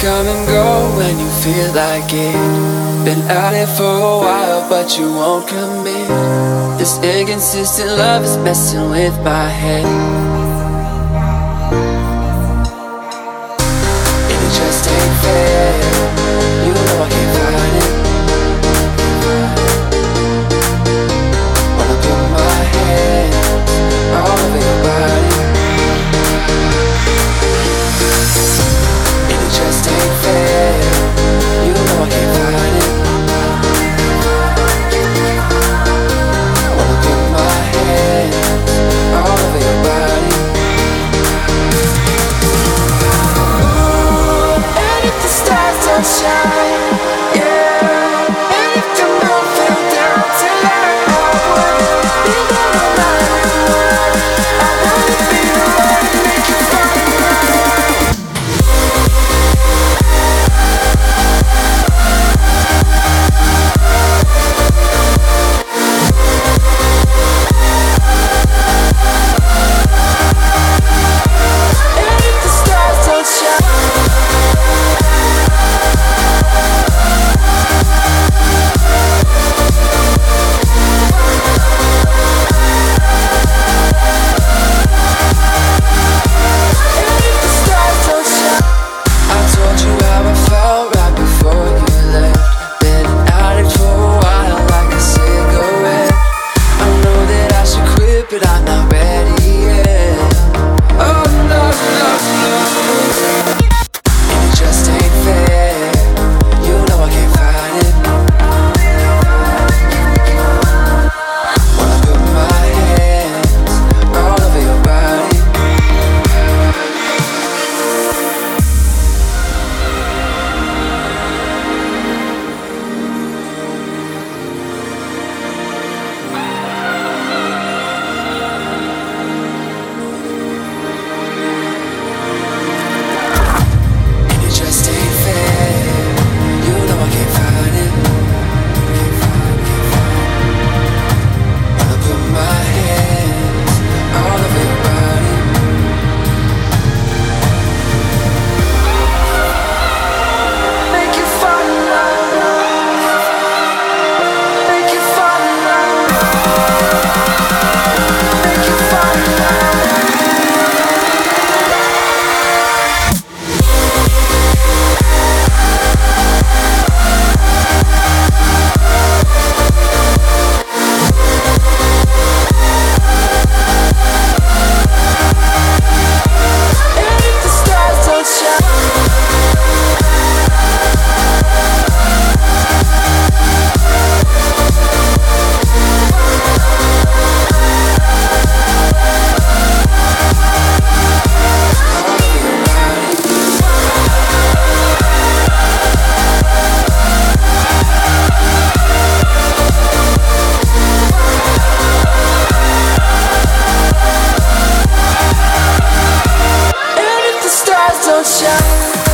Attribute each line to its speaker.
Speaker 1: come and go when you feel like it. Been out here for a while, but you won't commit. This inconsistent love is messing with my head, and it just ain't fair. You know I can't fight it. Wanna put my hands all over your body, and it just ain't fair. You know I can't fight it. Wanna put my hands all over your body. Ooh, and if the stars don't shine, yeah, and if the moon fell down tonight, I would be there no matter what. I wanna be the one to make you fall in love. And if the stars don't shine, and if the stars don't shine. I told you how I felt right before you left. Been at it for a while like a cigarette. I know that I should quit, but I'm not ready yet. Oh no, no, no. And it just ain't fair. You know I can't fight it. Wanna put my hands all over your body. And it just ain't fair. You know I can't fight it. Wanna put my hands all over your body. Make you fall in love. Make you fall in love. Make you fall in love. And if the stars don't shine, and if the stars don't shine.